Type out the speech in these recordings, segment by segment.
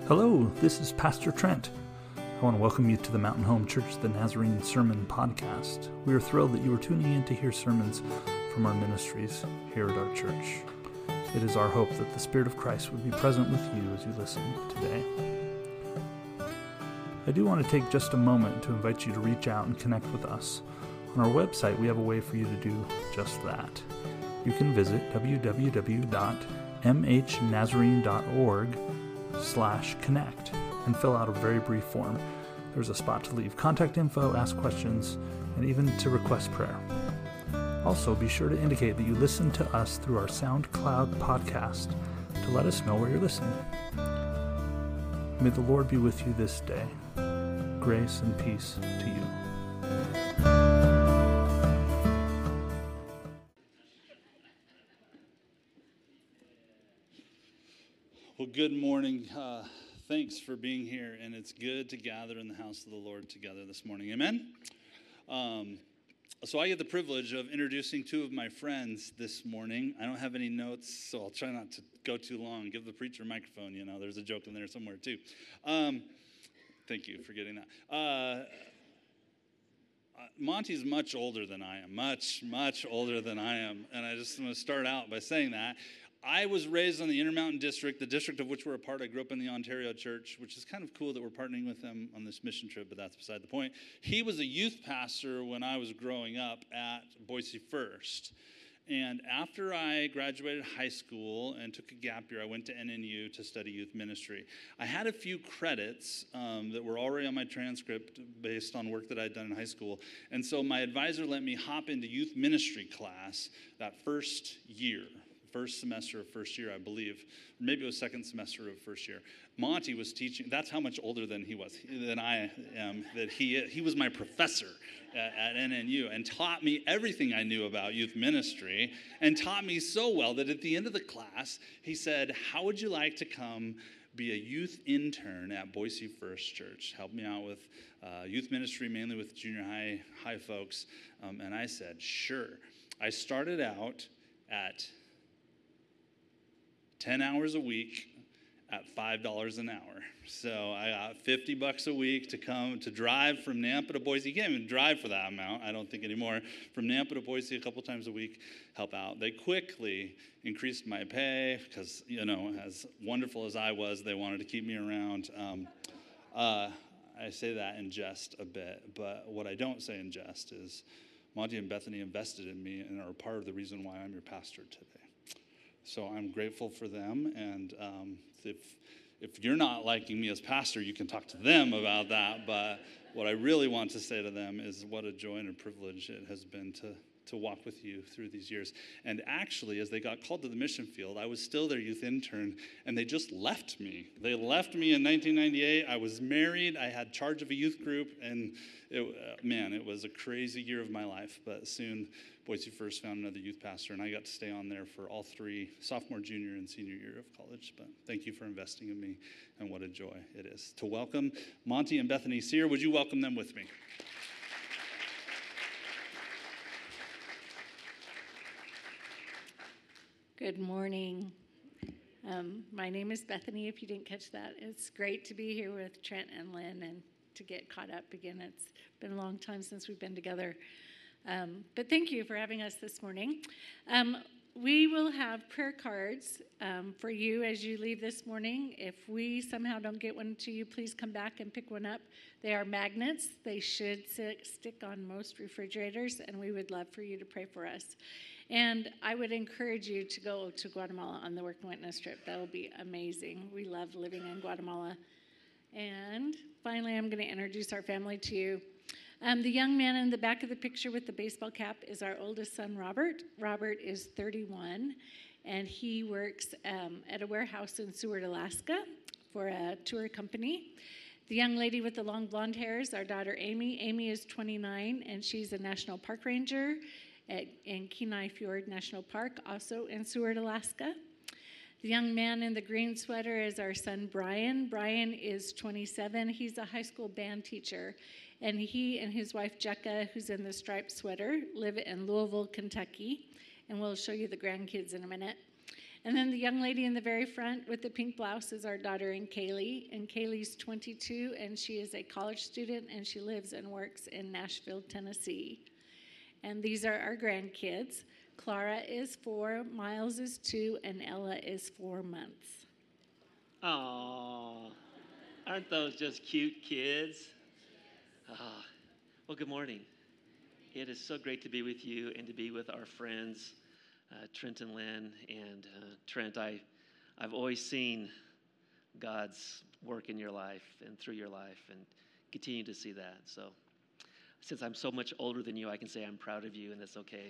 Hello, this is Pastor Trent. I want to welcome you to the Mountain Home Church the Nazarene Sermon Podcast. We are thrilled that you are tuning in to hear sermons from our ministries here at our church. It is our hope that the Spirit of Christ would be present with you as you listen today. I do want to take just a moment to invite you to reach out and connect with us. On our website, we have a way for you to do just that. You can visit www.mhnazarene.org/connect and fill out a very brief form. There's a spot to leave contact info, ask questions, and even to request prayer. Also, be sure to indicate that you listen to us through our SoundCloud podcast to let us know where you're listening. May the Lord be with you this day. Grace and peace to you. Well, good morning. Thanks for being here, and it's good to gather in the house of the Lord together this morning. Amen? So I get the privilege of introducing two of my friends this morning. I don't have any notes, so I'll try not to go too long. Give the preacher a microphone, there's a joke in there somewhere too. Thank you for getting that. Monty's much older than I am, much older than I am, and I just want to start out by saying that. I was raised on the Intermountain District, the district of which we're a part. I grew up in the Ontario Church, which is kind of cool that we're partnering with them on this mission trip, but that's beside the point. He was a youth pastor when I was growing up at Boise First. And after I graduated high school and took a gap year, I went to NNU to study youth ministry. I had a few credits that were already on my transcript based on work that I'd done in high school. And so my advisor let me hop into youth ministry class that first semester of first year, I believe. Maybe it was second semester of first year. Monty was teaching. That's how much older than I am. That he was my professor at NNU and taught me everything I knew about youth ministry, and taught me so well that at the end of the class, he said, "How would you like to come be a youth intern at Boise First Church? Help me out with youth ministry, mainly with junior high folks." And I said, "Sure." I started out at 10 hours a week at $5 an hour. So I got $50 a week to drive from Nampa to Boise. You can't even drive for that amount, I don't think anymore. From Nampa to Boise a couple times a week, help out. They quickly increased my pay because, as wonderful as I was, they wanted to keep me around. I say that in jest a bit, but what I don't say in jest is Monty and Bethany invested in me and are part of the reason why I'm your pastor today. So I'm grateful for them, and if you're not liking me as pastor, you can talk to them about that, but what I really want to say to them is what a joy and a privilege it has been to walk with you through these years. And actually, as they got called to the mission field, I was still their youth intern, and they just left me. They left me in 1998. I was married. I had charge of a youth group, and it was a crazy year of my life, but soon Boise First found another youth pastor, and I got to stay on there for all three, sophomore, junior, and senior year of college. But thank you for investing in me, and what a joy it is to welcome Monty and Bethany Sear. Would you welcome them with me? Good morning. My name is Bethany, if you didn't catch that. It's great to be here with Trent and Lynn and to get caught up again. It's been a long time since we've been together. But thank you for having us this morning. We will have prayer cards for you as you leave this morning. If we somehow don't get one to you, please come back and pick one up. They are magnets. They should stick on most refrigerators, and we would love for you to pray for us. And I would encourage you to go to Guatemala on the Work and Witness trip. That will be amazing. We love living in Guatemala. And finally, I'm going to introduce our family to you. The young man in the back of the picture with the baseball cap is our oldest son, Robert. Robert is 31, and he works at a warehouse in Seward, Alaska for a tour company. The young lady with the long blonde hair is our daughter, Amy. Amy is 29, and she's a national park ranger in Kenai Fjord National Park, also in Seward, Alaska. The young man in the green sweater is our son, Brian. Brian is 27. He's a high school band teacher, and he and his wife, Jecca, who's in the striped sweater, live in Louisville, Kentucky, and we'll show you the grandkids in a minute. And then the young lady in the very front with the pink blouse is our daughter in Kaylee. And Kaylee's 22, and she is a college student, and she lives and works in Nashville, Tennessee. And these are our grandkids. Clara is 4, Miles is 2, and Ella is 4 months. Aww, aren't those just cute kids? Well, good morning. It is so great to be with you and to be with our friends, Trent and Lynn. And Trent, I've always seen God's work in your life and through your life, and continue to see that. So since I'm so much older than you, I can say I'm proud of you, and that's okay.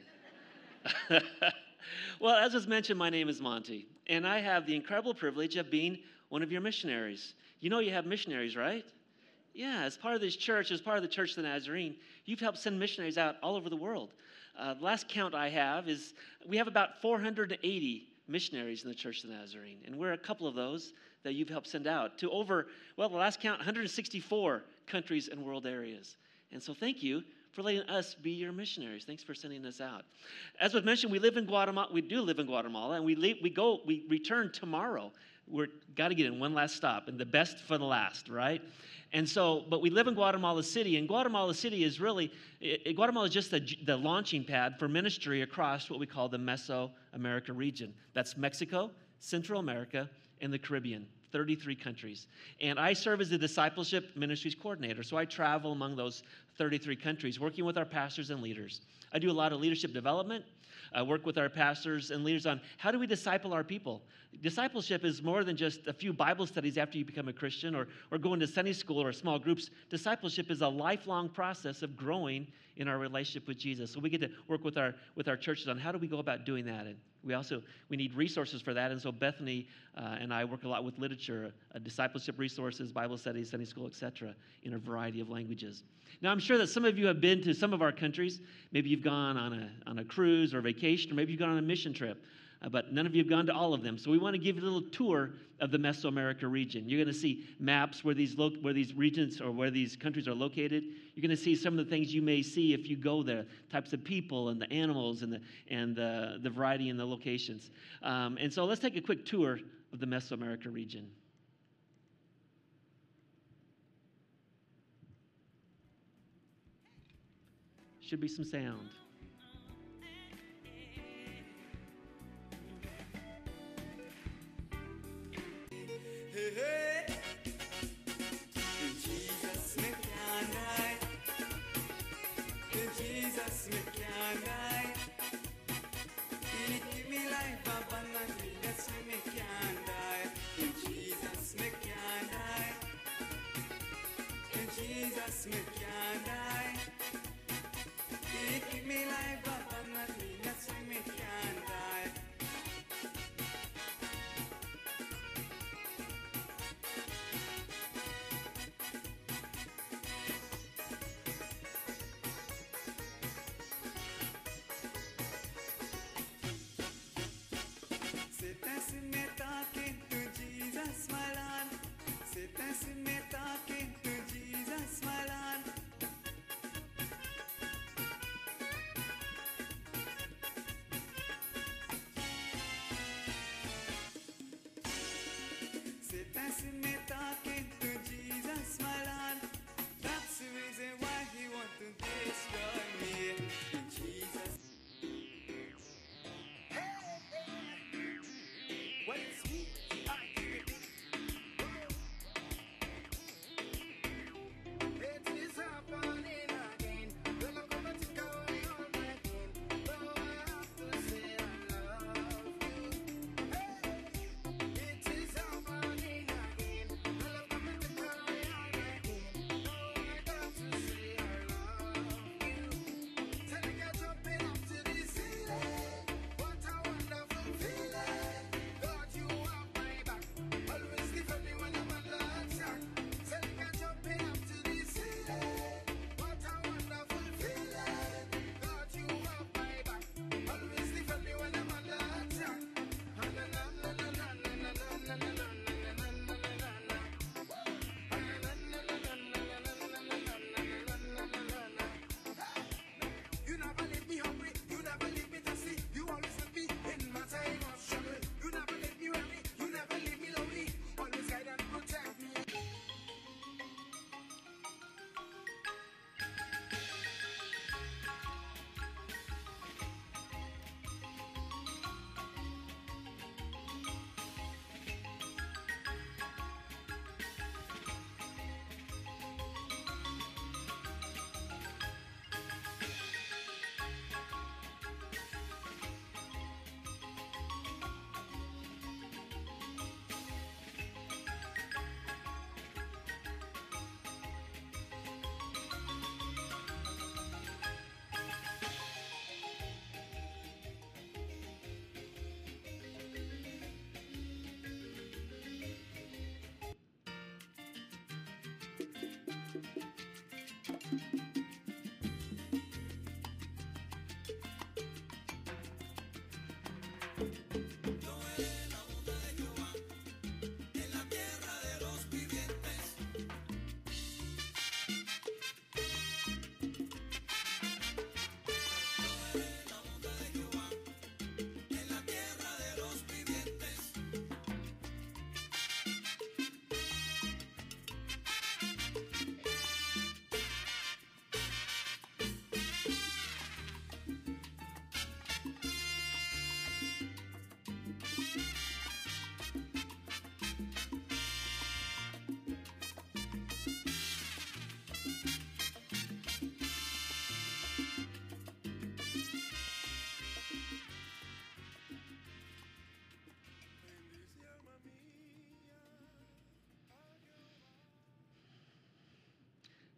Well, as was mentioned, my name is Monty, and I have the incredible privilege of being one of your missionaries. You know you have missionaries, right? Yeah, as part of this church, as part of the Church of the Nazarene, you've helped send missionaries out all over the world. The last count I have is we have about 480 missionaries in the Church of the Nazarene, and we're a couple of those that you've helped send out to over, well, the last count, 164 countries and world areas. And so thank you for letting us be your missionaries. Thanks for sending us out. As was mentioned, we live in Guatemala. We do live in Guatemala, and we return tomorrow. We're got to get in one last stop, and the best for the last, right? And so, but we live in Guatemala City, and Guatemala City is really, Guatemala is just the launching pad for ministry across what we call the Mesoamerica region. That's Mexico, Central America, and the Caribbean, 33 countries. And I serve as the discipleship ministries coordinator, so I travel among those 33 countries, working with our pastors and leaders. I do a lot of leadership development. I work with our pastors and leaders on how do we disciple our people. Discipleship is more than just a few Bible studies after you become a Christian or going to Sunday school or small groups. Discipleship is a lifelong process of growing in our relationship with Jesus. So we get to work with our churches on how do we go about doing that. And we need resources for that. And so Bethany and I work a lot with literature, discipleship resources, Bible studies, Sunday school, etc., in a variety of languages. Now, I'm sure that some of you have been to some of our countries. Maybe you've gone on a cruise or vacation, or maybe you've gone on a mission trip. But none of you have gone to all of them. So we want to give you a little tour of the Mesoamerica region. You're going to see maps where these regions or where these countries are located. You're going to see some of the things you may see if you go there, types of people and the animals and the variety in the locations. And so let's take a quick tour of the Mesoamerica region. Should be some sound.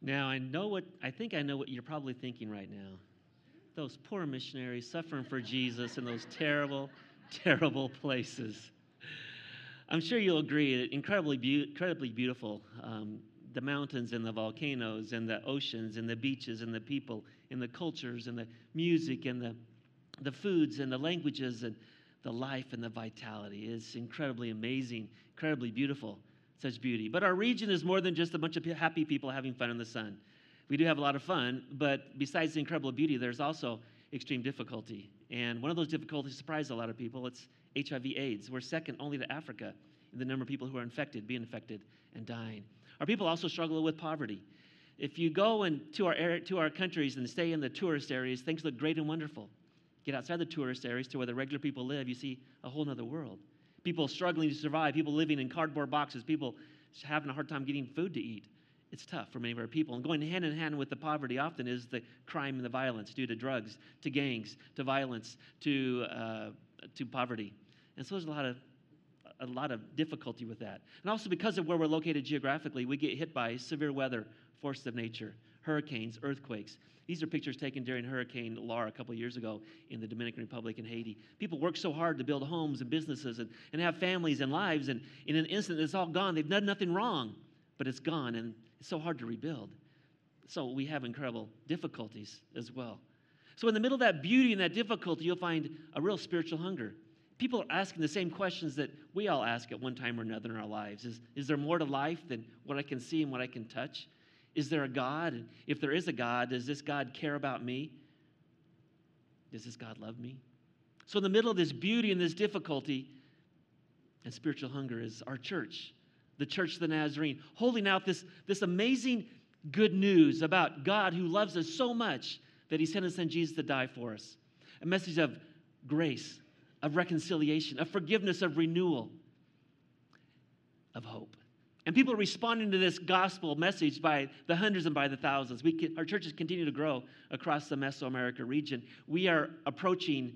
Now, I think I know what you're probably thinking right now. Those poor missionaries suffering for Jesus in those terrible, terrible places. I'm sure you'll agree, incredibly beautiful. The mountains and the volcanoes and the oceans and the beaches and the people and the cultures and the music and the foods and the languages and the life and the vitality is incredibly amazing, incredibly beautiful, such beauty. But our region is more than just a bunch of happy people having fun in the sun. We do have a lot of fun, but besides the incredible beauty, there's also extreme difficulty. And one of those difficulties surprised a lot of people. It's HIV/AIDS. We're second only to Africa in the number of people who are infected, being infected, and dying. Our people also struggle with poverty. If you go to our countries and stay in the tourist areas, things look great and wonderful. Get outside the tourist areas to where the regular people live, you see a whole other world. People struggling to survive, people living in cardboard boxes, people having a hard time getting food to eat. It's tough for many of our people. And going hand in hand with the poverty often is the crime and the violence due to drugs, to gangs, to violence, to poverty. And so there's a lot of difficulty with that. And also because of where we're located geographically, we get hit by severe weather, forces of nature, hurricanes, earthquakes. These are pictures taken during Hurricane Laura a couple of years ago in the Dominican Republic and Haiti. People work so hard to build homes and businesses and have families and lives, and in an instant it's all gone. They've done nothing wrong, but it's gone, and it's so hard to rebuild. So we have incredible difficulties as well. So in the middle of that beauty and that difficulty, you'll find a real spiritual hunger. People are asking the same questions that we all ask at one time or another in our lives. Is there more to life than what I can see and what I can touch? Is there a God? And if there is a God, does this God care about me? Does this God love me? So in the middle of this beauty and this difficulty and spiritual hunger is our church, the Church of the Nazarene, holding out this amazing good news about God who loves us so much that he sent his son Jesus to die for us. A message of grace, of reconciliation, of forgiveness, of renewal, of hope. And people are responding to this gospel message by the hundreds and by the thousands. Our churches continue to grow across the Mesoamerica region. We are approaching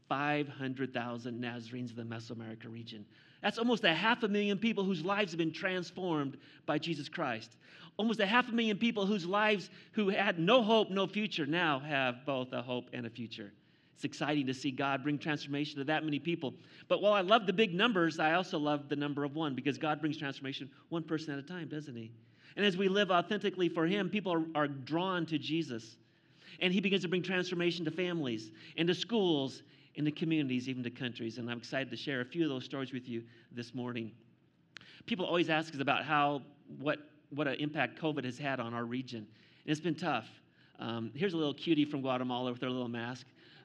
500,000 Nazarenes in the Mesoamerica region. That's almost 500,000 people whose lives have been transformed by Jesus Christ. Almost 500,000 people whose lives, who had no hope, no future, now have both a hope and a future. It's exciting to see God bring transformation to that many people. But while I love the big numbers, I also love the number of one, because God brings transformation one person at a time, doesn't he? And as we live authentically for him, people are drawn to Jesus. And he begins to bring transformation to families and to schools, into communities, even to countries. And I'm excited to share a few of those stories with you this morning. People always ask us about what an impact COVID has had on our region. And it's been tough. Here's a little cutie from Guatemala with her little mask.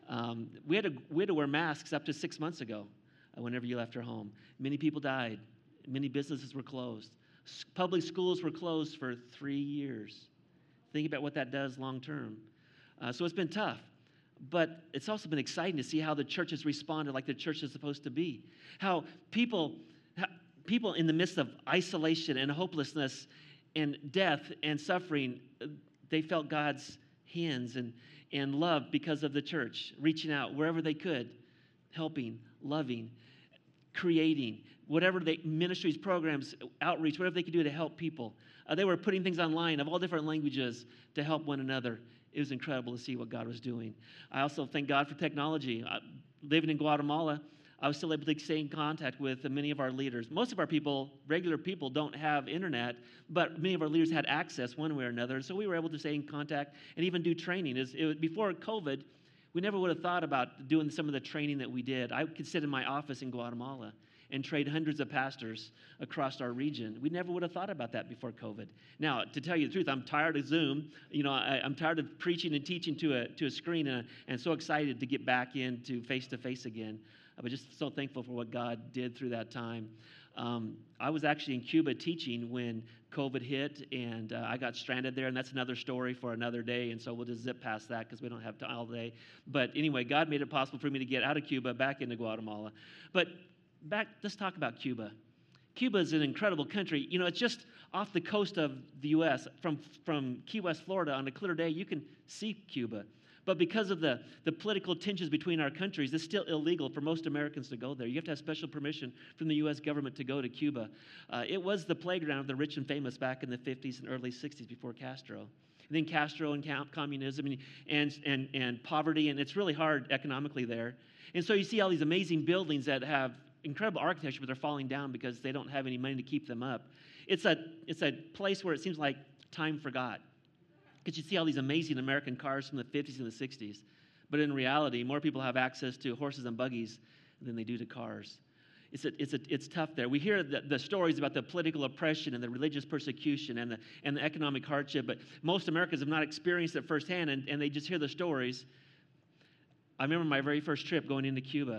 We had to wear masks up to 6 months ago whenever you left your home. Many people died. Many businesses were closed. Public schools were closed for 3 years. Think about what that does long term. So it's been tough. But it's also been exciting to see how the church has responded like the church is supposed to be. How people in the midst of isolation and hopelessness and death and suffering, they felt God's hands and love because of the church, reaching out wherever they could, helping, loving, creating, whatever ministries, programs, outreach, whatever they could do to help people. They were putting things online of all different languages to help one another. It was incredible to see what God was doing. I also thank God for technology. Living in Guatemala, I was still able to stay in contact with many of our leaders. Most of our people, regular people, don't have internet, but many of our leaders had access one way or another. So we were able to stay in contact and even do training. Before COVID, we never would have thought about doing some of the training that we did. I could sit in my office in Guatemala and train hundreds of pastors across our region. We never would have thought about that before COVID. Now, to tell you the truth, I'm tired of Zoom. I'm tired of preaching and teaching to a screen, and so excited to get back into face-to-face again. But just so thankful for what God did through that time. I was actually in Cuba teaching when COVID hit, and I got stranded there, and that's another story for another day, and so we'll just zip past that because we don't have time all day. But anyway, God made it possible for me to get out of Cuba back into Guatemala. But let's talk about Cuba. Cuba is an incredible country. It's just off the coast of the U.S. From Key West, Florida, on a clear day, you can see Cuba. But because of the political tensions between our countries, it's still illegal for most Americans to go there. You have to have special permission from the U.S. government to go to Cuba. It was the playground of the rich and famous back in the 50s and early 60s before Castro. And then Castro and communism and poverty, and it's really hard economically there. And so you see all these amazing buildings that have incredible architecture, but they're falling down because they don't have any money to keep them up. It's a place where it seems like time forgot. Because you see all these amazing American cars from the 50s and the 60s. But in reality, more people have access to horses and buggies than they do to cars. It's tough there. We hear the stories about the political oppression and the religious persecution and the economic hardship, but most Americans have not experienced it firsthand, and they just hear the stories. I remember my very first trip going into Cuba.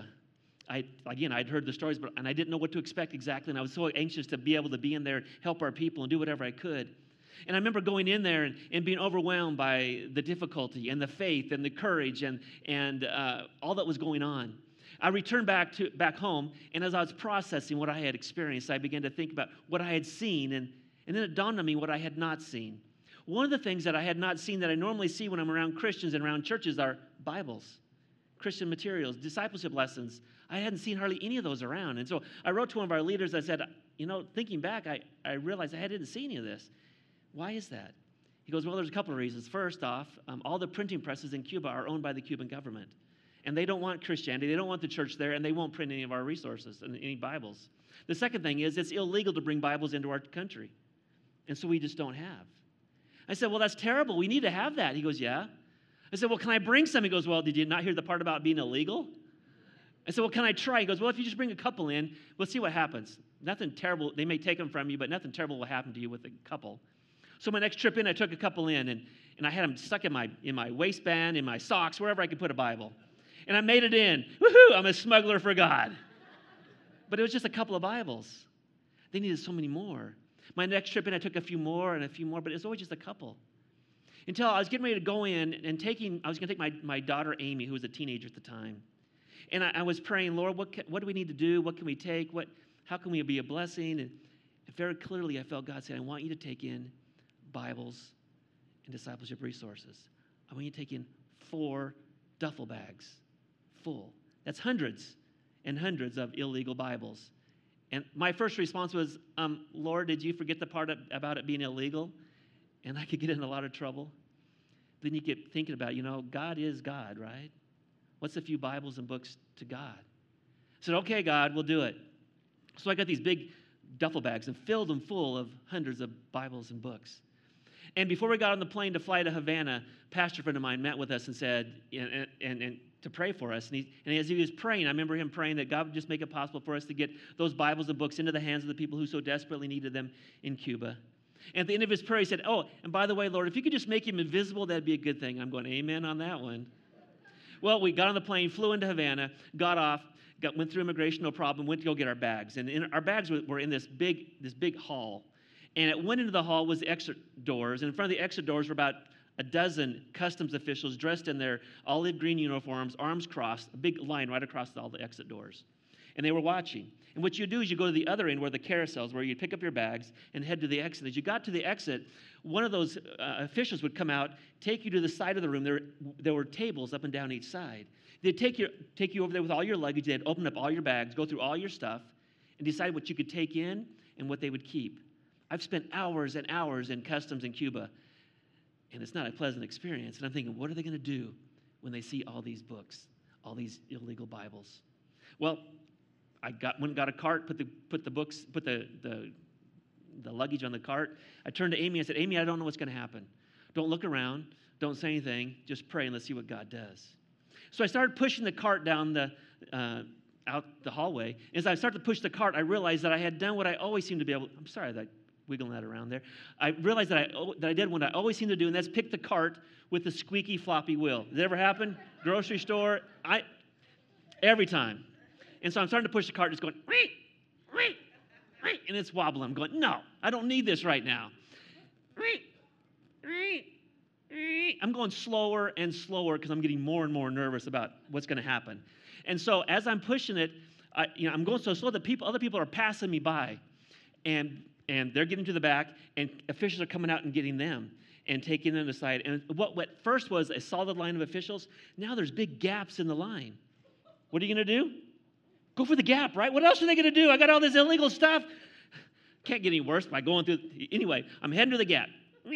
I'd heard the stories, and I didn't know what to expect exactly, and I was so anxious to be able to be in there, help our people, and do whatever I could. And I remember going in there and being overwhelmed by the difficulty and the faith and the courage and all that was going on. I returned back home, and as I was processing what I had experienced, I began to think about what I had seen, and then it dawned on me what I had not seen. One of the things that I had not seen that I normally see when I'm around Christians and around churches are Bibles, Christian materials, discipleship lessons. I hadn't seen hardly any of those around. And so I wrote to one of our leaders. I said, thinking back, I realized I didn't see any of this. Why is that? He goes, well, there's a couple of reasons. First off, all the printing presses in Cuba are owned by the Cuban government. And they don't want Christianity. They don't want the church there, and they won't print any of our resources and any Bibles. The second thing is it's illegal to bring Bibles into our country. And so we just don't have. I said, well, that's terrible. We need to have that. He goes, yeah. I said, well, can I bring some? He goes, well, did you not hear the part about being illegal? I said, well, can I try? He goes, well, if you just bring a couple in, we'll see what happens. Nothing terrible. They may take them from you, but nothing terrible will happen to you with a couple. So my next trip in, I took a couple in, and I had them stuck in my waistband, in my socks, wherever I could put a Bible. And I made it in. Woohoo! I'm a smuggler for God. But it was just a couple of Bibles. They needed so many more. My next trip in, I took a few more, but it was always just a couple. Until I was getting ready to go in and I was going to take my daughter Amy, who was a teenager at the time. And I was praying, Lord, what do we need to do? What can we take? How can we be a blessing? And very clearly I felt God saying, I want you to take in Bibles and discipleship resources. I want you to take in 4 duffel bags full. That's hundreds and hundreds of illegal Bibles. And my first response was, Lord, did you forget the part about it being illegal? And I could get in a lot of trouble. Then you get thinking about, God is God, right? What's a few Bibles and books to God? I said, okay, God, we'll do it. So I got these big duffel bags and filled them full of hundreds of Bibles and books. And before we got on the plane to fly to Havana, a pastor friend of mine met with us and said, and to pray for us. And as he was praying, I remember him praying that God would just make it possible for us to get those Bibles and books into the hands of the people who so desperately needed them in Cuba. And at the end of his prayer, he said, oh, and by the way, Lord, if you could just make him invisible, that'd be a good thing. I'm going, amen on that one. Well, we got on the plane, flew into Havana, got off, went through immigration, no problem, went to go get our bags. And our bags were in this big hall. And at one end of the hall was the exit doors. And in front of the exit doors were about a dozen customs officials dressed in their olive green uniforms, arms crossed, a big line right across all the exit doors. And they were watching. And what you do is you go to the other end where the carousels, where you pick up your bags and head to the exit. As you got to the exit, one of those officials would come out, take you to the side of the room. There were tables up and down each side. They'd take you over there with all your luggage. They'd open up all your bags, go through all your stuff, and decide what you could take in and what they would keep. I've spent hours and hours in customs in Cuba, and it's not a pleasant experience. And I'm thinking, what are they going to do when they see all these books, all these illegal Bibles? Well, I went and got a cart, put the luggage on the cart. I turned to Amy. I said, Amy, I don't know what's going to happen. Don't look around. Don't say anything. Just pray and let's see what God does. So I started pushing the cart down out the hallway. As I started to push the cart, I realized that I had done what I always seem to be able. I'm sorry that wiggling that around there. I realized that I did what I always seem to do, and that's pick the cart with the squeaky floppy wheel. Did it ever happen? Grocery store? Every time. And so I'm starting to push the cart, and it's going, wait, and it's wobbling. I'm going, no, I don't need this right now. I'm going slower and slower because I'm getting more and more nervous about what's going to happen. And so as I'm pushing it, I'm going so slow that other people are passing me by, and they're getting to the back, and officials are coming out and getting them. and taking them aside. And what first was a solid line of officials, now there's big gaps in the line. What are you going to do? Go for the gap, right? What else are they going to do? I got all this illegal stuff. Can't get any worse by going through. Anyway, I'm heading to the gap.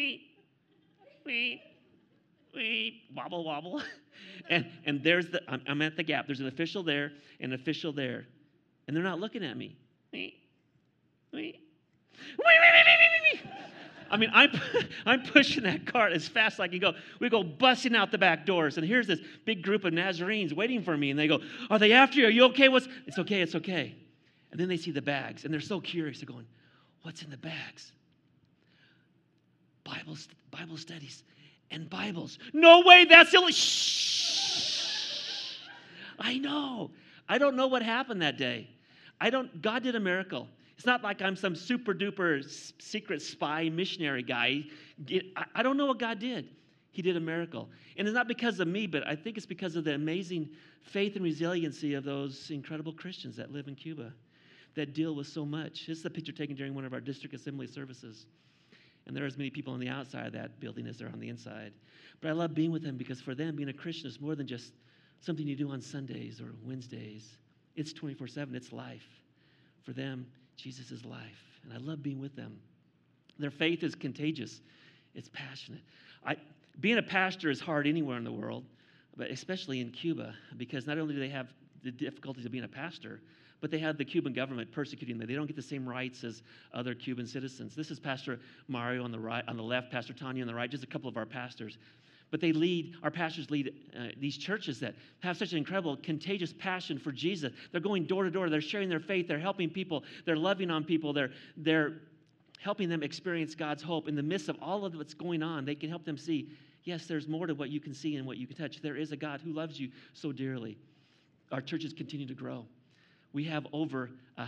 Wobble, wobble. And there's I'm at the gap. There's an official there and an official there. And they're not looking at me. I mean, I'm pushing that cart as fast as I can go. We go busting out the back doors, and here's this big group of Nazarenes waiting for me, and they go, "Are they after you? Are you okay? It's okay, it's okay." And then they see the bags, and they're so curious. They're going, "What's in the bags?" Bible studies and Bibles. No way, that's illegal. Shh. I know. I don't know what happened that day. God did a miracle. It's not like I'm some super duper secret spy missionary guy. I don't know what God did. He did a miracle. And it's not because of me, but I think it's because of the amazing faith and resiliency of those incredible Christians that live in Cuba that deal with so much. This is a picture taken during one of our district assembly services. And there are as many people on the outside of that building as there are on the inside. But I love being with them because for them, being a Christian is more than just something you do on Sundays or Wednesdays. It's 24/7. It's life. For them, Jesus is life. And I love being with them. Their faith is contagious. It's passionate. Being a pastor is hard anywhere in the world, but especially in Cuba, because not only do they have the difficulties of being a pastor, but they have the Cuban government persecuting them. They don't get the same rights as other Cuban citizens. This is Pastor Mario on the right, on the left, Pastor Tanya on the right, just a couple of our pastors. But our pastors lead these churches that have such an incredible, contagious passion for Jesus. They're going door to door. They're sharing their faith. They're helping people. They're loving on people. They're helping them experience God's hope. In the midst of all of what's going on, they can help them see, yes, there's more to what you can see and what you can touch. There is a God who loves you so dearly. Our churches continue to grow. We have over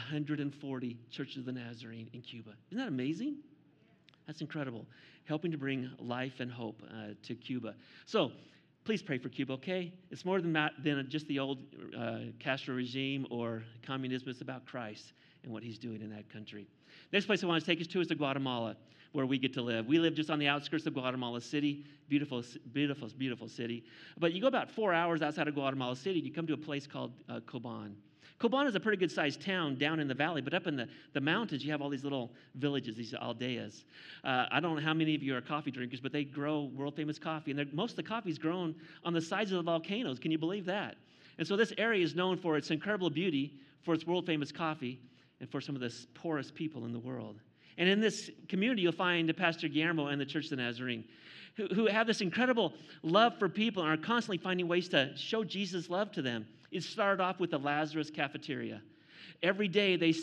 140 churches of the Nazarene in Cuba. Isn't that amazing? That's incredible. Helping to bring life and hope to Cuba. So please pray for Cuba, okay? It's more than just the old Castro regime or communism. It's about Christ and what he's doing in that country. Next place I want to take us to is to Guatemala, where we get to live. We live just on the outskirts of Guatemala City. Beautiful, beautiful, beautiful city. But you go about 4 hours outside of Guatemala City, you come to a place called Coban. Coban is a pretty good-sized town down in the valley, but up in the mountains, you have all these little villages, these aldeas. I don't know how many of you are coffee drinkers, but they grow world-famous coffee, and most of the coffee is grown on the sides of the volcanoes. Can you believe that? And so this area is known for its incredible beauty, for its world-famous coffee, and for some of the poorest people in the world. And in this community, you'll find Pastor Guillermo and the Church of the Nazarene, who have this incredible love for people and are constantly finding ways to show Jesus' love to them. It started off with the Lazarus cafeteria. Every day they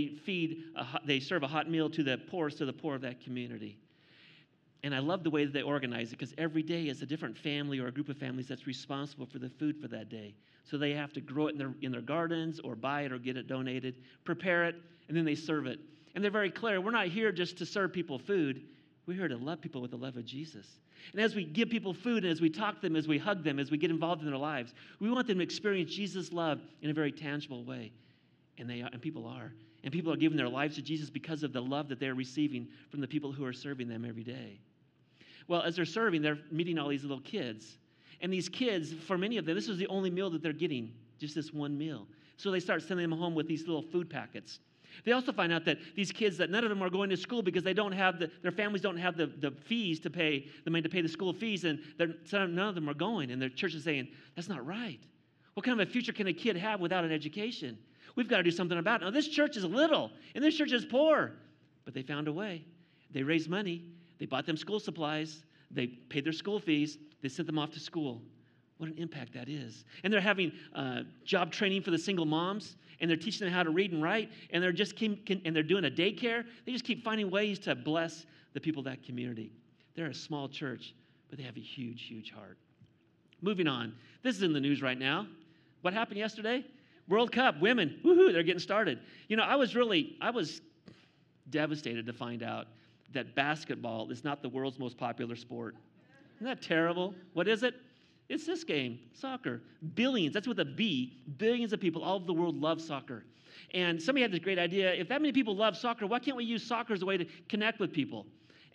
serve a hot meal to the poorest of the poor of that community. And I love the way that they organize it because every day is a different family or a group of families that's responsible for the food for that day. So they have to grow it in their gardens or buy it or get it donated, prepare it, and then they serve it. And they're very clear, we're not here just to serve people food. We're here to love people with the love of Jesus. And as we give people food, and as we talk to them, as we hug them, as we get involved in their lives, we want them to experience Jesus' love in a very tangible way. And people are. And people are giving their lives to Jesus because of the love that they're receiving from the people who are serving them every day. Well, as they're serving, they're meeting all these little kids. And these kids, for many of them, this is the only meal that they're getting, just this one meal. So they start sending them home with these little food packets. They also find out that these kids, that none of them are going to school because they don't have their families don't have the fees to pay, the money to pay the school fees, and none of them are going. And their church is saying, that's not right. What kind of a future can a kid have without an education? We've got to do something about it. Now, this church is little, and this church is poor. But they found a way. They raised money. They bought them school supplies. They paid their school fees. They sent them off to school. What an impact that is. And they're having job training for the single moms, and they're teaching them how to read and write, and they're doing a daycare. They just keep finding ways to bless the people of that community. They're a small church, but they have a huge, huge heart. Moving on. This is in the news right now. What happened yesterday? World Cup, women, woohoo, they're getting started. You know, I was devastated to find out that basketball is not the world's most popular sport. Isn't that terrible? What is it? It's this game, soccer. Billions, that's with a B, billions of people all over the world love soccer. And somebody had this great idea, if that many people love soccer, why can't we use soccer as a way to connect with people?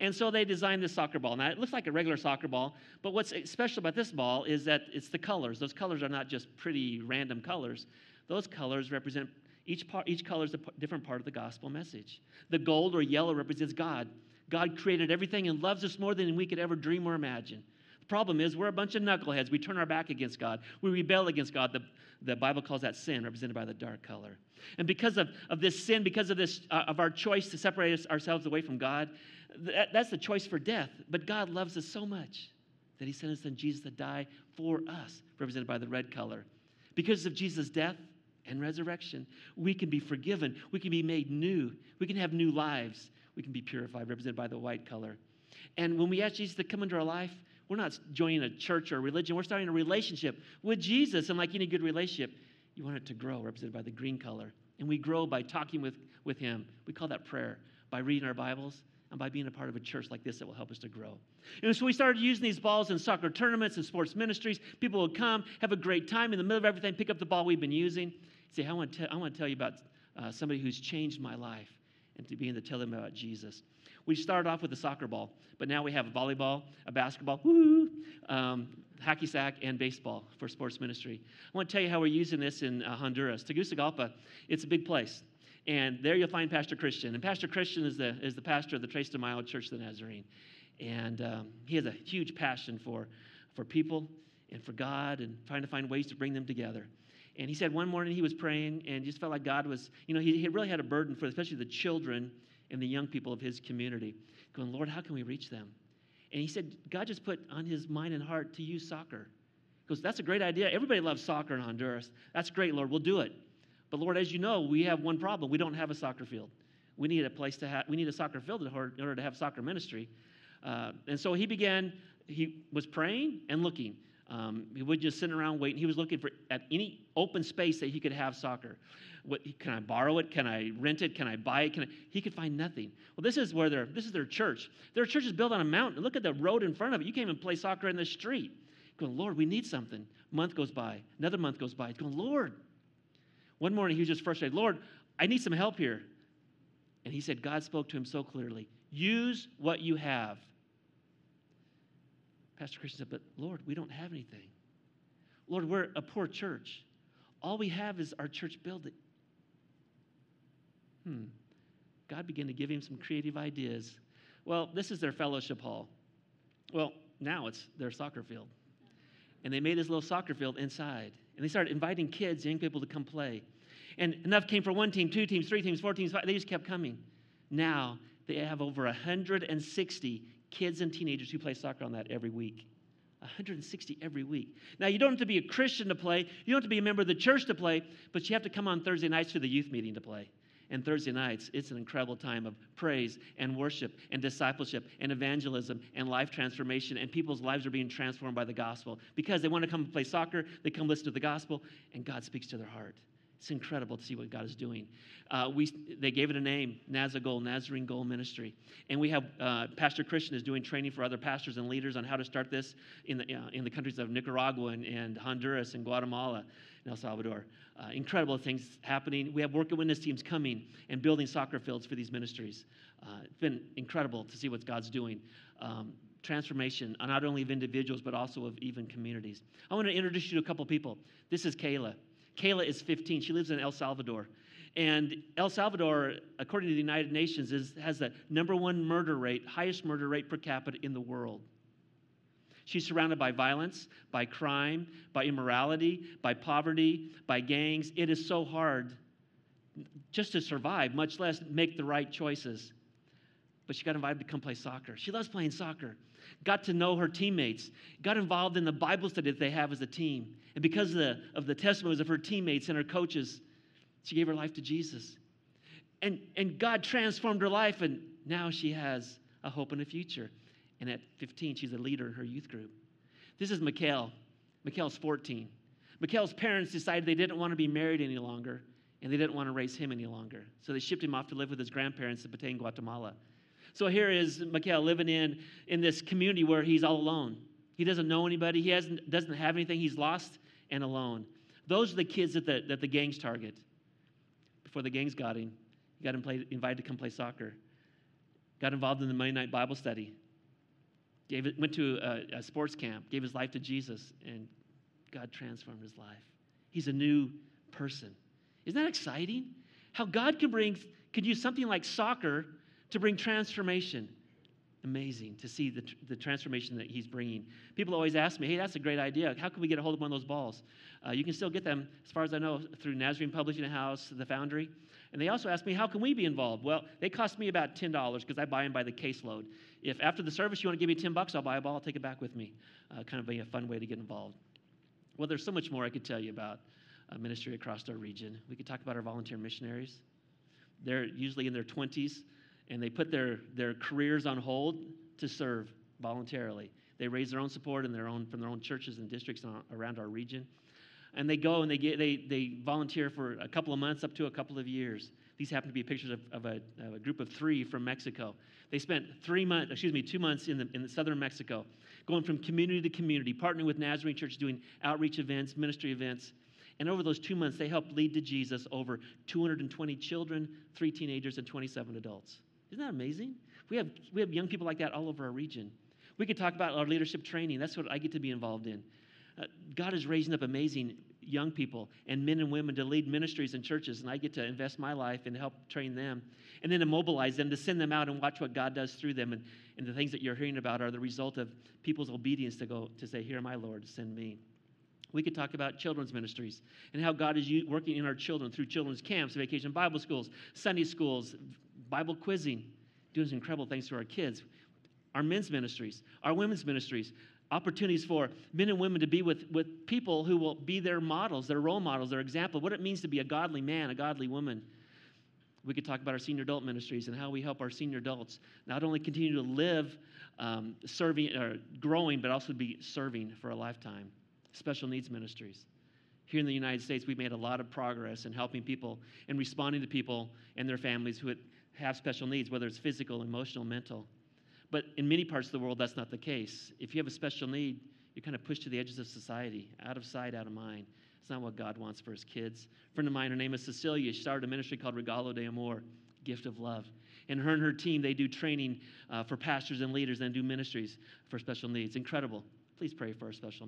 And so they designed this soccer ball. Now, it looks like a regular soccer ball, but what's special about this ball is that it's the colors. Those colors are not just pretty random colors. Those colors represent, each color is a different part of the gospel message. The gold or yellow represents God. God created everything and loves us more than we could ever dream or imagine. The problem is we're a bunch of knuckleheads. We turn our back against God. We rebel against God. The Bible calls that sin, represented by the dark color. And because of this sin, because of this of our choice to separate ourselves away from God, that's the choice for death. But God loves us so much that he sent his son Jesus to die for us, represented by the red color. Because of Jesus' death and resurrection, we can be forgiven. We can be made new. We can have new lives. We can be purified, represented by the white color. And when we ask Jesus to come into our life, we're not joining a church or a religion. We're starting a relationship with Jesus. And like any good relationship, you want it to grow, represented by the green color. And we grow by talking with him. We call that prayer, by reading our Bibles and by being a part of a church like this that will help us to grow. And so we started using these balls in soccer tournaments and sports ministries. People would come, have a great time, in the middle of everything, pick up the ball we've been using, say, I want to tell you about somebody who's changed my life, and to begin to tell them about Jesus. We started off with a soccer ball, but now we have a volleyball, a basketball, hacky sack, and baseball for sports ministry. I want to tell you how we're using this in Honduras. Tegucigalpa, it's a big place. And there you'll find Pastor Christian. And Pastor Christian is the pastor of the Tres de Mayo Church of the Nazarene. And he has a huge passion for people and for God and trying to find ways to bring them together. And he said one morning he was praying and just felt like God was, he really had a burden for especially the children and the young people of his community, going, Lord, how can we reach them? And he said, God just put on his mind and heart to use soccer. He goes, that's a great idea. Everybody loves soccer in Honduras. That's great, Lord. We'll do it. But Lord, as you know, we have one problem. We don't have a soccer field. We need a soccer field in order to have soccer ministry. And so he was praying and looking. He would just sit around waiting. He was looking at any open space that he could have soccer. Can I borrow it? Can I rent it? Can I buy it? He could find nothing. Well, this is their church. Their church is built on a mountain. Look at the road in front of it. You can't even play soccer in the street. Going, Lord, we need something. Month goes by. Another month goes by. He's going, Lord. One morning he was just frustrated. Lord, I need some help here. And he said, God spoke to him so clearly. Use what you have. Pastor Christian said, but Lord, we don't have anything. Lord, we're a poor church. All we have is our church building. God began to give him some creative ideas. Well, this is their fellowship hall. Well, now it's their soccer field. And they made this little soccer field inside. And they started inviting kids, young people to come play. And enough came for one team, 2 teams, 3 teams, 4 teams, 5. They just kept coming. Now they have over 160 kids and teenagers who play soccer on that every week. 160 every week. Now, you don't have to be a Christian to play. You don't have to be a member of the church to play, but you have to come on Thursday nights to the youth meeting to play. And Thursday nights, it's an incredible time of praise and worship and discipleship and evangelism and life transformation, and people's lives are being transformed by the gospel. Because they want to come and play soccer, they come listen to the gospel, and God speaks to their heart. It's incredible to see what God is doing. They gave it a name, Nazagol, Nazarene Goal Ministry. And we have Pastor Christian is doing training for other pastors and leaders on how to start this in the countries of Nicaragua and Honduras and Guatemala and El Salvador. Incredible things happening. We have work and witness teams coming and building soccer fields for these ministries. It's been incredible to see what God's doing. Transformation, not only of individuals, but also of even communities. I want to introduce you to a couple people. This is Kayla. Kayla is 15. She lives in El Salvador. And El Salvador, according to the United Nations, has the #1 highest murder rate per capita in the world. She's surrounded by violence, by crime, by immorality, by poverty, by gangs. It is so hard just to survive, much less make the right choices. But she got invited to come play soccer. She loves playing soccer. Got to know her teammates. Got involved in the Bible study that they have as a team. And because of the testimonies of her teammates and her coaches, she gave her life to Jesus. And God transformed her life, and now she has a hope and a future. And at 15, she's a leader in her youth group. This is Mikhail. Mikhail's 14. Mikhail's parents decided they didn't want to be married any longer, and they didn't want to raise him any longer. So they shipped him off to live with his grandparents in Petén, Guatemala. So here is Mikhail living in this community where he's all alone. He doesn't know anybody. He doesn't have anything. He's lost and alone. Those are the kids that the gangs target. Before the gangs got him, he got invited to come play soccer. got involved in the Monday night Bible study, went to a sports camp, gave his life to Jesus, and God transformed his life. He's a new person. Isn't that exciting? How God could use something like soccer to bring transformation. Amazing to see the transformation that he's bringing. People always ask me, hey, that's a great idea. How can we get a hold of one of those balls? You can still get them, as far as I know, through Nazarene Publishing House, the Foundry. And they also ask me, how can we be involved? Well, they cost me about $10 because I buy them by the caseload. If after the service you want to give me $10, I'll buy a ball, I'll take it back with me. Kind of a fun way to get involved. Well, there's so much more I could tell you about ministry across our region. We could talk about our volunteer missionaries. They're usually in their 20s, and they put their careers on hold to serve voluntarily. They raise their own support from their own churches and districts around our region. And they go and they volunteer for a couple of months up to a couple of years. These happen to be pictures of a group of 3 from Mexico. They spent 2 months in southern Mexico, going from community to community, partnering with Nazarene Church, doing outreach events, ministry events. And over those 2 months, they helped lead to Jesus over 220 children, 3 teenagers, and 27 adults. Isn't that amazing? We have young people like that all over our region. We could talk about our leadership training. That's what I get to be involved in. God is raising up amazing young people and men and women to lead ministries and churches, and I get to invest my life and help train them, and then to mobilize them, to send them out and watch what God does through them. And the things that you're hearing about are the result of people's obedience to say, here, my Lord, send me. We could talk about children's ministries and how God is working in our children through children's camps, vacation Bible schools, Sunday schools, Bible quizzing, doing some incredible things to our kids. Our men's ministries, our women's ministries, opportunities for men and women to be with people who will be their models, their role models, their example, what it means to be a godly man, a godly woman. We could talk about our senior adult ministries and how we help our senior adults not only continue to live serving or growing, but also be serving for a lifetime. Special needs ministries. Here in the United States, we've made a lot of progress in helping people and responding to people and their families who have special needs, whether it's physical, emotional, mental. But in many parts of the world, that's not the case. If you have a special need, you're kind of pushed to the edges of society, out of sight, out of mind. It's not what God wants for his kids. A friend of mine, her name is Cecilia. She started a ministry called Regalo de Amor, Gift of Love. And her team, they do training for pastors and leaders and do ministries for special needs. Incredible. Please pray for our special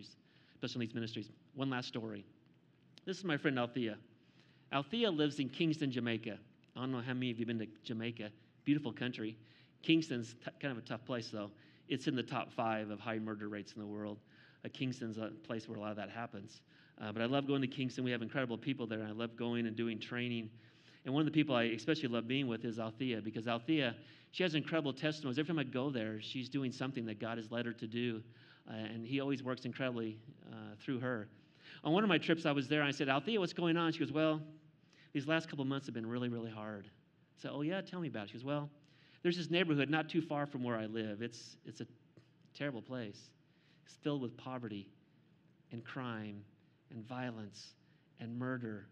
needs ministries. One last story. This is my friend Althea. Althea lives in Kingston, Jamaica. I don't know how many of you have been to Jamaica. Beautiful country. Kingston's kind of a tough place, though. It's in the top 5 of high murder rates in the world. Kingston's a place where a lot of that happens. But I love going to Kingston. We have incredible people there. I love going and doing training. And one of the people I especially love being with is Althea, because Althea, she has incredible testimonies. Every time I go there, she's doing something that God has led her to do. And he always works incredibly through her. On one of my trips, I was there, and I said, Althea, what's going on? She goes, well, these last couple of months have been really, really hard. I said, oh, yeah, tell me about it. She goes, well, there's this neighborhood not too far from where I live. It's a terrible place. It's filled with poverty and crime and violence and murder,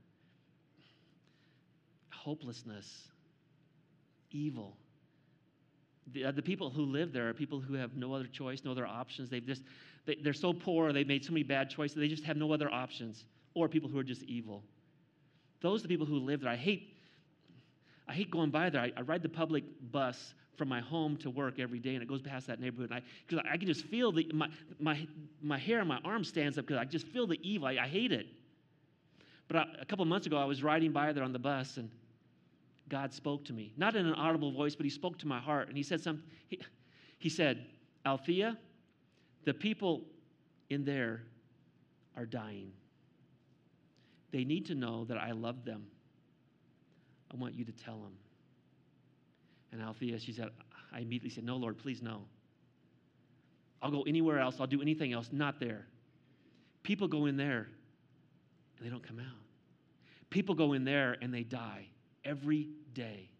hopelessness, evil. The people who live there are people who have no other choice, no other options. They're so poor, they've made so many bad choices, they just have no other options. Or people who are just evil. Those are the people who live there. I hate going by there. I ride the public bus from my home to work every day, and it goes past that neighborhood. Because I can just feel my hair on my arm stands up because I just feel the evil. I hate it. But a couple of months ago, I was riding by there on the bus, and God spoke to me. Not in an audible voice, but he spoke to my heart. And he said something. He said, Althea, the people in there are dying. They need to know that I love them. I want you to tell them. And Althea, she said, I immediately said, no, Lord, please no. I'll go anywhere else. I'll do anything else, not there. People go in there and they don't come out. People go in there and they die every day.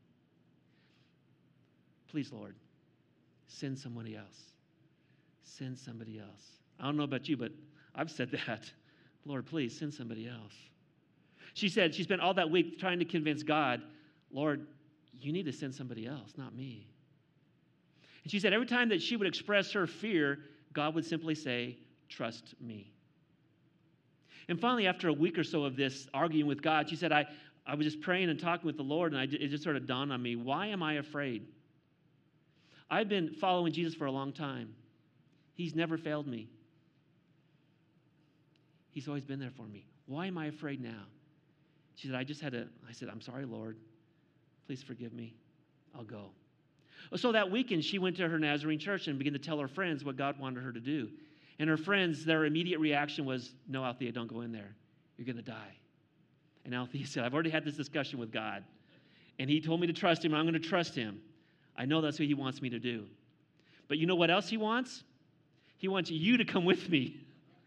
Please, Lord, send somebody else. Send somebody else. I don't know about you, but I've said that. Lord, please send somebody else. She said she spent all that week trying to convince God, Lord, you need to send somebody else, not me. And she said every time that she would express her fear, God would simply say, trust me. And finally, after a week or so of this arguing with God, she said, I was just praying and talking with the Lord, and it just sort of dawned on me, why am I afraid? I've been following Jesus for a long time. He's never failed me. He's always been there for me. Why am I afraid now? She said, I said, I'm sorry, Lord. Please forgive me. I'll go. So that weekend, she went to her Nazarene church and began to tell her friends what God wanted her to do. And her friends, their immediate reaction was, no, Althea, don't go in there. You're going to die. And Althea said, I've already had this discussion with God. And he told me to trust him, and I'm going to trust him. I know that's what he wants me to do. But you know what else he wants? He wants you to come with me.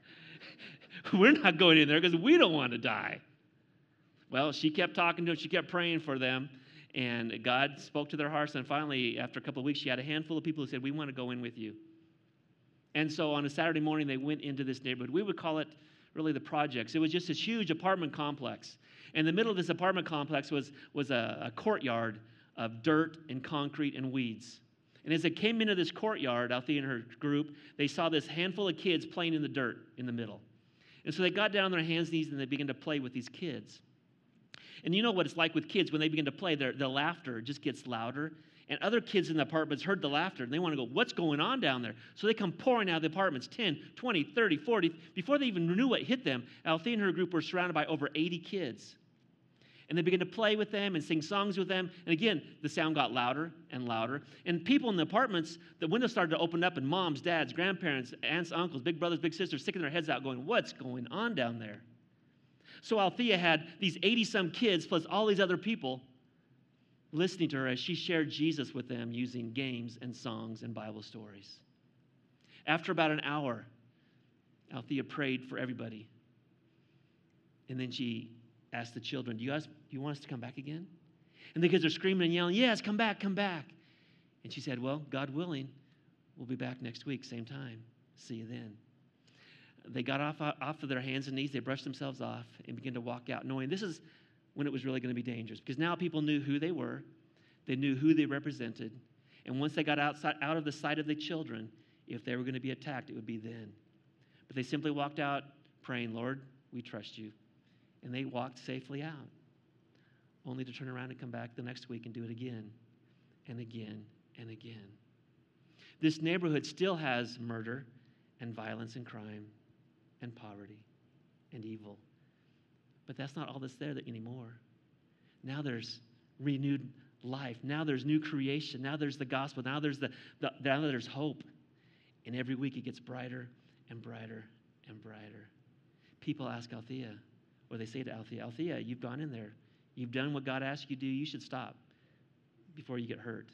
We're not going in there because we don't want to die. Well, she kept talking to them. She kept praying for them. And God spoke to their hearts. And finally, after a couple of weeks, she had a handful of people who said, we want to go in with you. And so on a Saturday morning, they went into this neighborhood. We would call it really the projects. It was just this huge apartment complex. In the middle of this apartment complex was a courtyard of dirt and concrete and weeds. And as they came into this courtyard, Althea and her group, they saw this handful of kids playing in the dirt in the middle. And so they got down on their hands and knees and they began to play with these kids. And you know what it's like with kids when they begin to play, their laughter just gets louder. And other kids in the apartments heard the laughter, and they want to go, what's going on down there? So they come pouring out of the apartments, 10, 20, 30, 40. Before they even knew what hit them, Althea and her group were surrounded by over 80 kids. And they began to play with them and sing songs with them. And again, the sound got louder and louder. And people in the apartments, the windows started to open up, and moms, dads, grandparents, aunts, uncles, big brothers, big sisters sticking their heads out going, what's going on down there? So Althea had these 80-some kids plus all these other people listening to her as she shared Jesus with them using games and songs and Bible stories. After about an hour, Althea prayed for everybody. And then she asked the children, do you want us to come back again? And the kids are screaming and yelling, yes, come back, come back. And she said, well, God willing, we'll be back next week, same time. See you then. They got off of their hands and knees. They brushed themselves off and began to walk out, knowing this is when it was really going to be dangerous. Because now people knew who they were. They knew who they represented. And once they got out of the sight of the children, if they were going to be attacked, it would be then. But they simply walked out praying, Lord, we trust you. And they walked safely out, only to turn around and come back the next week and do it again and again and again. This neighborhood still has murder and violence and crime and poverty and evil. But that's not all that's there anymore. Now there's renewed life. Now there's new creation. Now there's the gospel. Now there's now there's hope. And every week it gets brighter and brighter and brighter. People ask Althea, or they say to Althea, Althea, you've gone in there. You've done what God asked you to do. You should stop before you get hurt.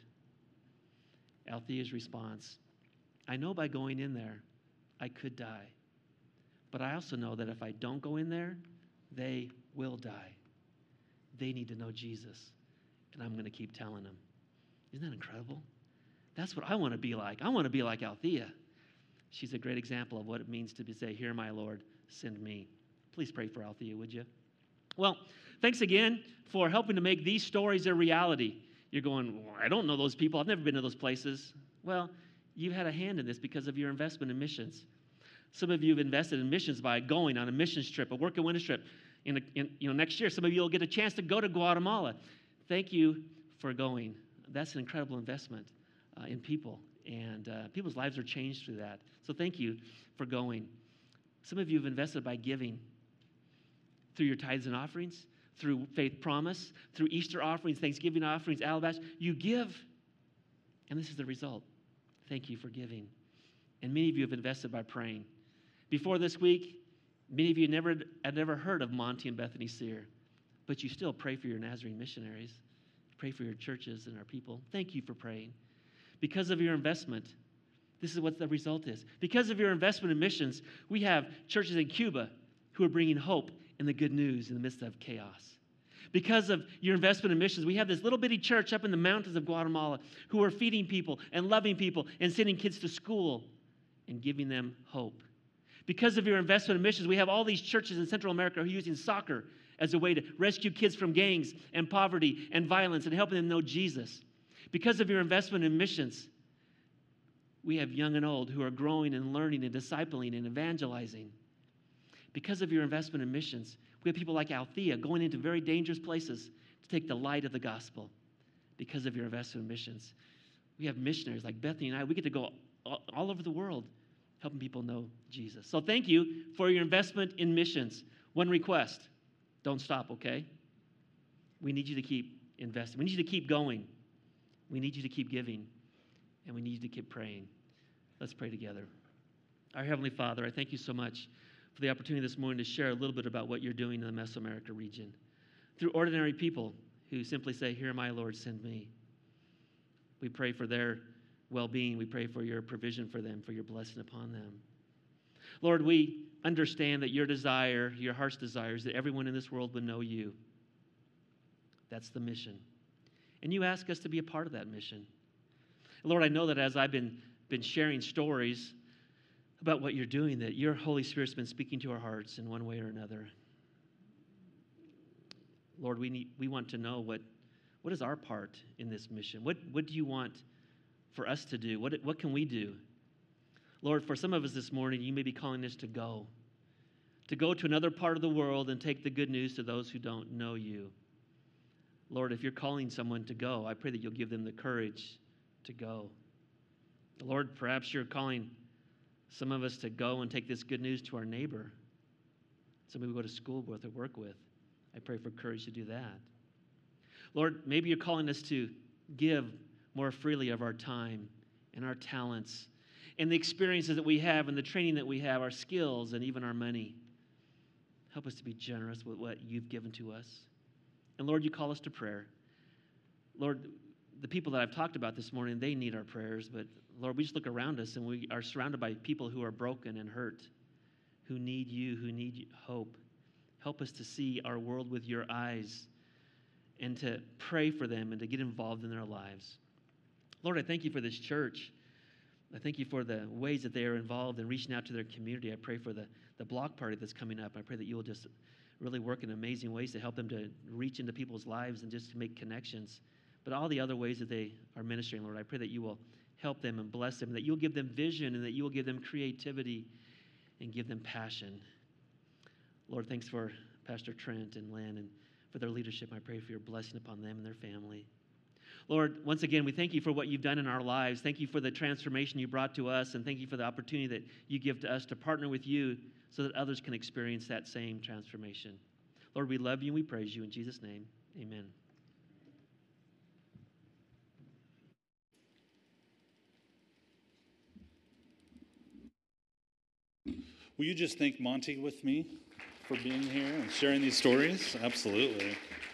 Althea's response, I know by going in there, I could die. But I also know that if I don't go in there, they will die. They need to know Jesus, and I'm going to keep telling them. Isn't that incredible? That's what I want to be like. I want to be like Althea. She's a great example of what it means to say, here, my Lord, send me. Please pray for Althea, would you? Well, thanks again for helping to make these stories a reality. You're going, well, I don't know those people. I've never been to those places. Well, you've had a hand in this because of your investment in missions. Some of you have invested in missions by going on a missions trip, a work and witness trip. Next year, some of you will get a chance to go to Guatemala. Thank you for going. That's an incredible investment in people, and people's lives are changed through that. So thank you for going. Some of you have invested by giving through your tithes and offerings, through Faith Promise, through Easter offerings, Thanksgiving offerings, Alabaster. You give, and this is the result. Thank you for giving. And many of you have invested by praying. Before this week, many of you had never heard of Monty and Bethany Sear, but you still pray for your Nazarene missionaries, pray for your churches and our people. Thank you for praying. Because of your investment, this is what the result is. Because of your investment in missions, we have churches in Cuba who are bringing hope and the good news in the midst of chaos. Because of your investment in missions, we have this little bitty church up in the mountains of Guatemala who are feeding people and loving people and sending kids to school and giving them hope. Because of your investment in missions, we have all these churches in Central America who are using soccer as a way to rescue kids from gangs and poverty and violence and helping them know Jesus. Because of your investment in missions, we have young and old who are growing and learning and discipling and evangelizing. Because of your investment in missions, we have people like Althea going into very dangerous places to take the light of the gospel. Because of your investment in missions, We have missionaries like Bethany and I. We get to go all over the world helping people know Jesus. So thank you for your investment in missions. One request, don't stop, okay? We need you to keep investing. We need you to keep going. We need you to keep giving. And we need you to keep praying. Let's pray together. Our Heavenly Father, I thank you so much for the opportunity this morning to share a little bit about what you're doing in the Mesoamerica region through ordinary people who simply say, "Here am I, Lord, send me." We pray for their well-being. We pray for your provision for them, for your blessing upon them. Lord, we understand that your desire, your heart's desire, is that everyone in this world would know you. That's the mission. And you ask us to be a part of that mission. Lord, I know that as I've been sharing stories about what you're doing, that your Holy Spirit's been speaking to our hearts in one way or another. Lord, we want to know what is our part in this mission. What do you want for us to do? What can we do? Lord, for some of us this morning, you may be calling us to go to another part of the world and take the good news to those who don't know you. Lord, if you're calling someone to go, I pray that you'll give them the courage to go. Lord, perhaps you're calling some of us to go and take this good news to our neighbor, somebody we go to school with or work with. I pray for courage to do that. Lord, maybe you're calling us to give more freely of our time and our talents and the experiences that we have and the training that we have, our skills and even our money. Help us to be generous with what you've given to us. And Lord, you call us to prayer. Lord, the people that I've talked about this morning, they need our prayers, but Lord, we just look around us and we are surrounded by people who are broken and hurt, who need you, who need hope. Help us to see our world with your eyes and to pray for them and to get involved in their lives. Lord, I thank you for this church. I thank you for the ways that they are involved in reaching out to their community. I pray for the block party that's coming up. I pray that you will just really work in amazing ways to help them to reach into people's lives and just to make connections. But all the other ways that they are ministering, Lord, I pray that you will help them and bless them, that you'll give them vision and that you will give them creativity and give them passion. Lord, thanks for Pastor Trent and Lynn and for their leadership. I pray for your blessing upon them and their family. Lord, once again, we thank you for what you've done in our lives. Thank you for the transformation you brought to us, and thank you for the opportunity that you give to us to partner with you so that others can experience that same transformation. Lord, we love you and we praise you. In Jesus' name, amen. Will you just thank Monty with me for being here and sharing these stories? Absolutely.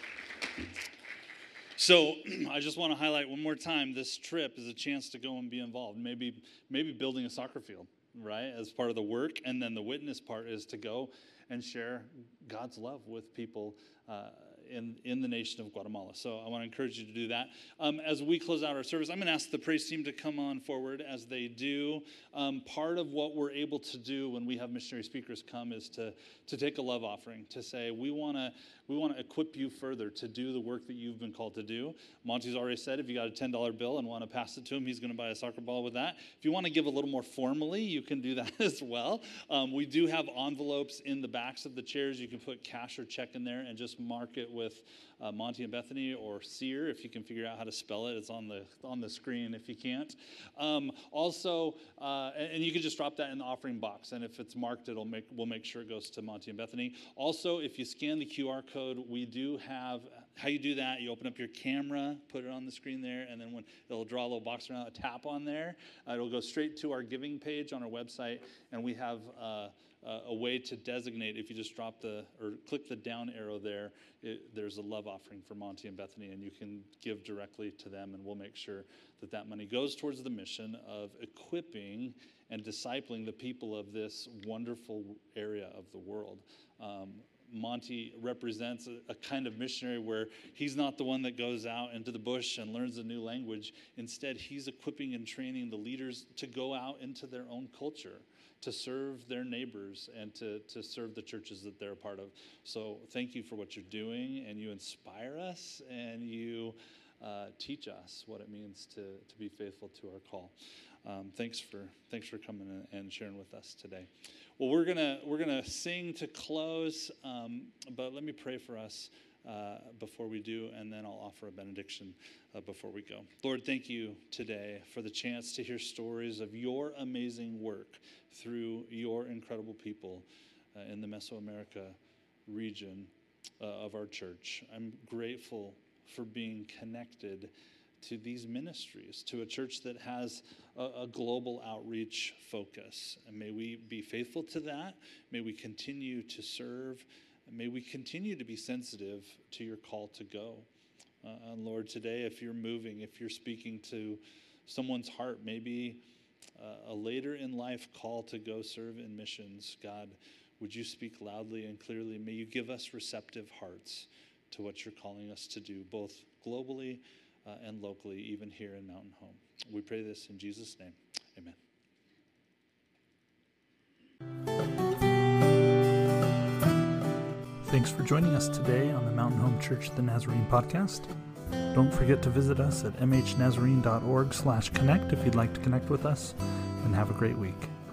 So I just want to highlight one more time, this trip is a chance to go and be involved. Maybe building a soccer field, right, as part of the work. And then the witness part is to go and share God's love with people in the nation of Guatemala. So I want to encourage you to do that. As we close out our service, I'm going to ask the praise team to come on forward as they do. Part of what we're able to do when we have missionary speakers come is to take a love offering, to say we want to equip you further to do the work that you've been called to do. Monty's already said if you got a $10 bill and want to pass it to him, he's going to buy a soccer ball with that. If you want to give a little more formally, you can do that as well. We do have envelopes in the backs of the chairs. You can put cash or check in there and just mark it with Monty and Bethany or Sear, if you can figure out how to spell it. It's on the screen if you can't. Also, and you can just drop that in the offering box, and if it's marked, we'll make sure it goes to Monty and Bethany. Also, if you scan the QR code, we do have how you do that. You open up your camera, put it on the screen there, and then when it'll draw a little box around, a tap on there, it'll go straight to our giving page on our website, and we have a way to designate. If you just drop or click the down arrow there, there's a love offering for Monty and Bethany, and you can give directly to them, and we'll make sure that money goes towards the mission of equipping and discipling the people of this wonderful area of the world. Monty represents a kind of missionary where he's not the one that goes out into the bush and learns a new language. Instead, he's equipping and training the leaders to go out into their own culture, to serve their neighbors and to serve the churches that they're a part of. So thank you for what you're doing, and you inspire us, and you teach us what it means to be faithful to our call. Thanks for coming and sharing with us today. Well, we're gonna sing to close, but let me pray for us before we do, and then I'll offer a benediction before we go. Lord, thank you today for the chance to hear stories of your amazing work through your incredible people in the Mesoamerica region of our church. I'm grateful for being connected to these ministries, to a church that has a global outreach focus. And may we be faithful to that. May we continue to serve. And may we continue to be sensitive to your call to go. And Lord, today, if you're moving, if you're speaking to someone's heart, maybe a later in life call to go serve in missions, God, would you speak loudly and clearly? May you give us receptive hearts to what you're calling us to do, both globally and locally, even here in Mountain Home. We pray this in Jesus' name. Amen. Thanks for joining us today on the Mountain Home Church the Nazarene podcast. Don't forget to visit us at mhnazarene.org/connect if you'd like to connect with us, and have a great week.